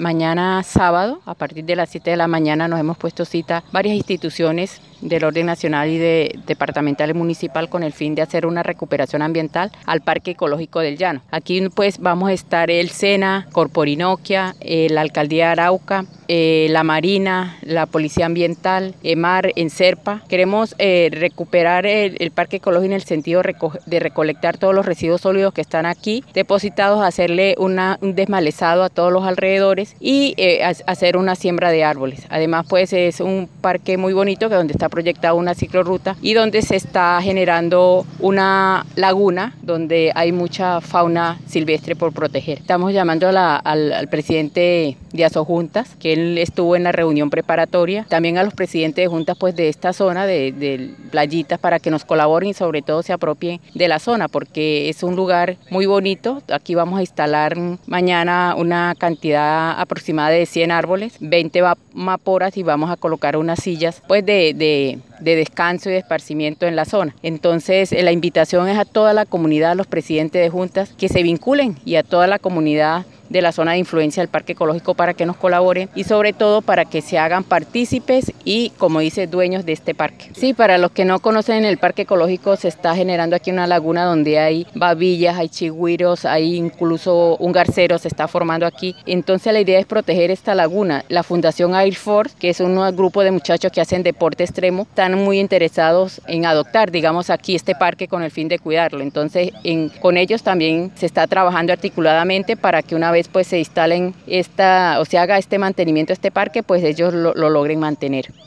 mañana sábado, a partir de las 7 de la mañana, nos hemos puesto cita varias instituciones del orden nacional y departamental y municipal con el fin de hacer una recuperación ambiental al Parque Ecológico del Llano. Aquí pues vamos a estar el SENA, Corporinoquia, la Alcaldía de Arauca, la Marina, la Policía Ambiental, EMAR, ENSERPA. Queremos recuperar el Parque Ecológico en el sentido de recolectar todos los residuos sólidos que están aquí depositados, hacerle un desmalezado a todos los alrededores y hacer una siembra de árboles. Además, pues es un parque muy bonito que donde está proyectada una ciclorruta y donde se está generando una laguna donde hay mucha fauna silvestre por proteger. Estamos llamando al presidente de Asojuntas, que él estuvo en la reunión preparatoria, también a los presidentes de juntas pues de esta zona de playitas para que nos colaboren y sobre todo se apropien de la zona porque es un lugar muy bonito. Aquí vamos a instalar mañana una cantidad aproximada de 100 árboles, 20 maporas y vamos a colocar unas sillas pues de descanso y de esparcimiento en la zona. Entonces la invitación es a toda la comunidad, a los presidentes de juntas que se vinculen y a toda la comunidad de la zona de influencia del Parque Ecológico para que nos colaboren y sobre todo para que se hagan partícipes y, como dice, dueños de este parque. Sí, para los que no conocen el Parque Ecológico se está generando aquí una laguna donde hay babillas, hay chigüiros, hay incluso un garcero se está formando aquí. Entonces la idea es proteger esta laguna. La Fundación Air Force, que es un grupo de muchachos que hacen deporte extremo, están muy interesados en adoptar, digamos, aquí este parque con el fin de cuidarlo. Entonces con ellos también se está trabajando articuladamente para que una vez pues se instalen se haga este mantenimiento de este parque, pues ellos lo logren mantener.